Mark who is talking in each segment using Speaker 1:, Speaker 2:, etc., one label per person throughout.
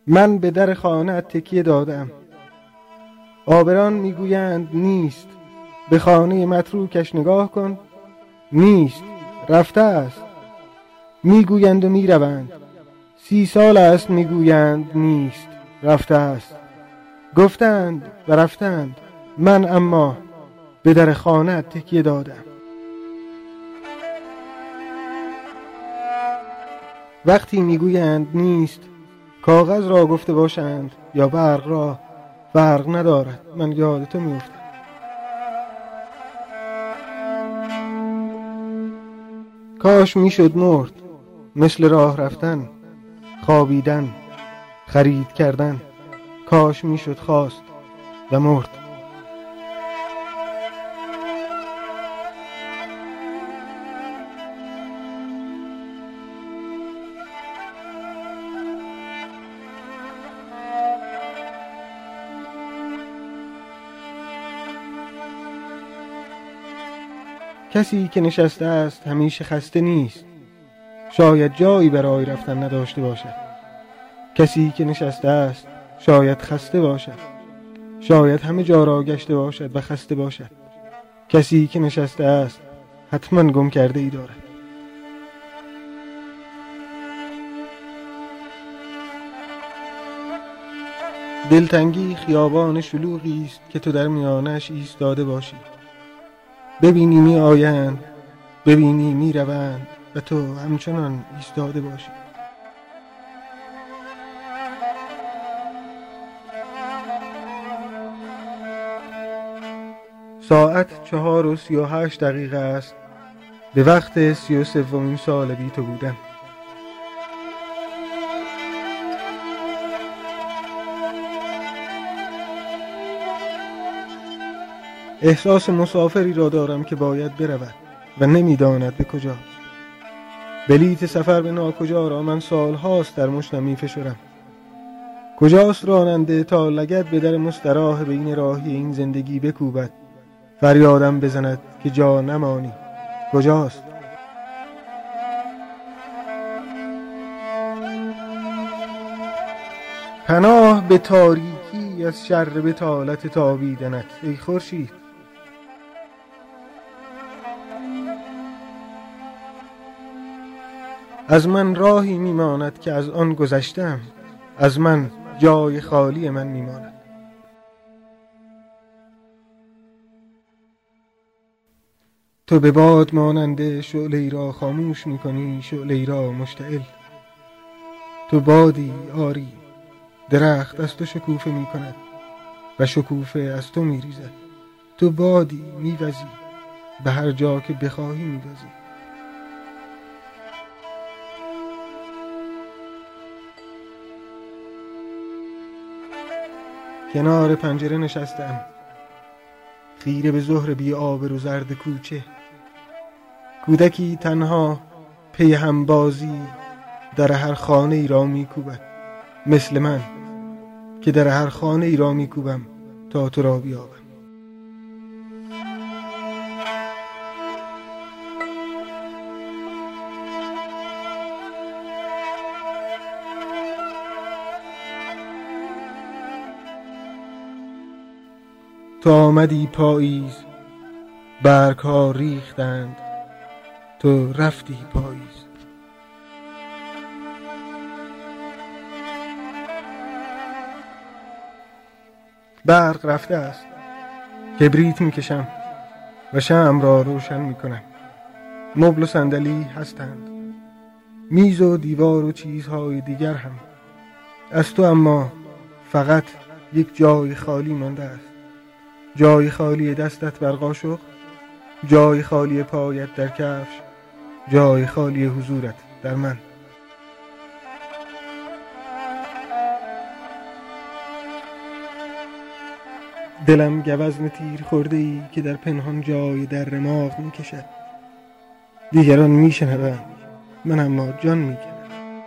Speaker 1: من به در خانه تکیه دادم. عابران میگویند نیست، به خانه متروکش نگاه کن، نیست، رفته است. میگویند و میروند. 30 سال است میگویند نیست، رفته است. گفتند و رفتند، من اما به در خانه تکیه دادم. وقتی میگویند نیست، کاغذ را گفته باشند یا برق را، فرق ندارد. من یاد تو میافتم. کاش میشد مرد، مثل راه رفتن، خوابیدن، خرید کردن. کاش میشد خواست و مرد. کسی که نشسته است همیشه خسته نیست. شاید جایی برای رفتن نداشته باشد. کسی که نشسته است شاید خسته باشد. شاید همه جا را گشته باشد و خسته باشد. کسی که نشسته است حتما گم کرده ای دارد. دلتنگی خیابان شلوغی است که تو در میانش ایستاده باشی. ببینی می آیند، ببینی می روند و تو همچنان ایستاده باشی. ساعت 4:38 است. به وقت 33 سال بی تو بودم. احساس مسافری را دارم که باید برود و نمیداند به کجا. بلیت سفر به ناکجا را من سالهاست در مشتم میفشرم. کجاست راننده تا لگد به در مستراح بین راهی این زندگی بکوبد، فریادم بزند که جا نمانی. کجاست؟ پناه به تاریکی از شر بطالت تابیدنت ای خورشید. از من راهی میماند که از آن گذشتم، از من جای خالی من میماند. تو به باد ماننده شعله‌ای را خاموش میکنی، شعله‌ای را مشتعل. تو بادی آری، درخت از تو شکوفه میکند و شکوفه از تو میریزد. تو بادی میوزی، به هر جا که بخواهی میوزی. کنار پنجره نشستم، خیره به ظهر بی آبرو و زرد کوچه. کودکی تنها پی همبازی در هر خانه ای را میکوبد، مثل من که در هر خانه ای را میکوبم تا تو را بیابم. تو آمدی پاییز، برگ ها ریختند، تو رفتی پاییز. برق رفته است. کبریت میکشم و شمع را روشن میکنم. مبل و صندلی هستند، میز و دیوار و چیزهای دیگر هم. از تو اما فقط یک جای خالی مانده است. جای خالی دستت بر قاشق، جای خالی پایت در کفش، جای خالی حضورت در من. دلم گوزن تیر خورده ای که در پنهان جای در رماغ می کشد. دیگران می شنوند، من اما جان می کنم.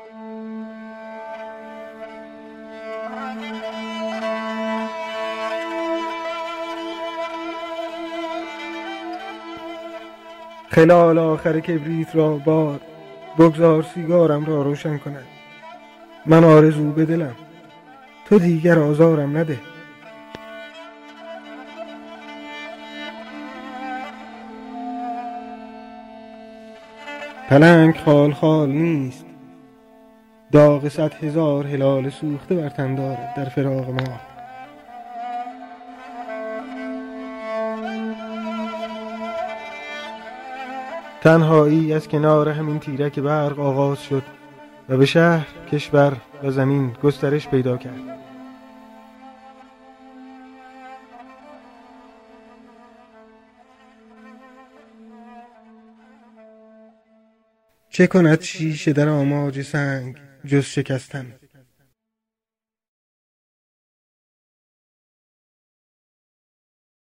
Speaker 1: خلال آخر کبریت را باد، بگذار سیگارم را روشن کند. من آرزو به دلم، تو دیگر آزارم نده. پلنگ خال خال نیست، داغ 100,000 هلال سوخته بر تن دارد در فراق ما. تنهایی از کنار همین تیرک برق آغاز شد و به شهر، کشور و زمین گسترش پیدا کرد. چه کند شیشه در آماج سنگ جز شکستن؟